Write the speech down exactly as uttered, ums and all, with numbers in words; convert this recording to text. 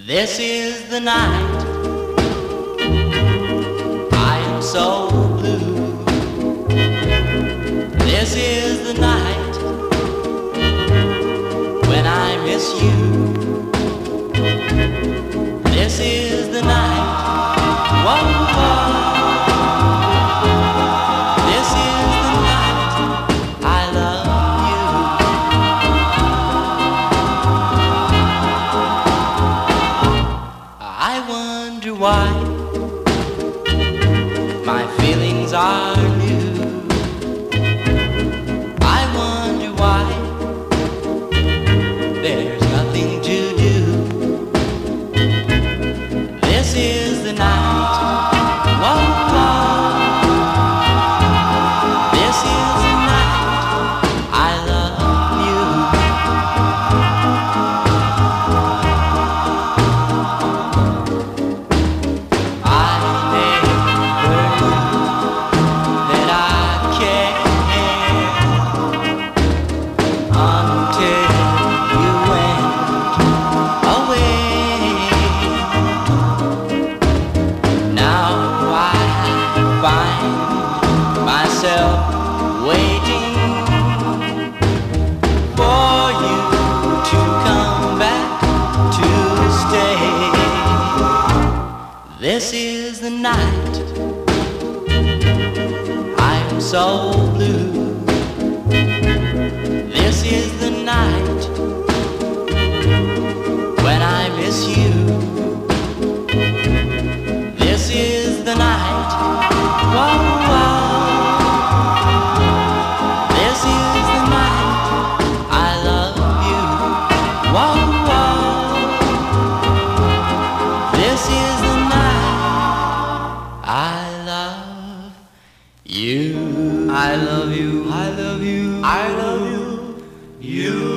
This is the night I am so blue. This is the night when I miss you. This is the night. Whoa, whoa. This is the night I love you. I wonder why my feelings are new. I wonder why there's nothing to do. This is the night. Whoa, whoa. This is the night I love you. I never knew that I cared until you went away. Now I find myself waiting for you to come back to stay. This is the night I'm so blue. This is the night when I miss you. This is the night. Whoa, whoa. This is the night I love you. Whoa, whoa. This is the night I love you. I love you, I love you. I love you, you.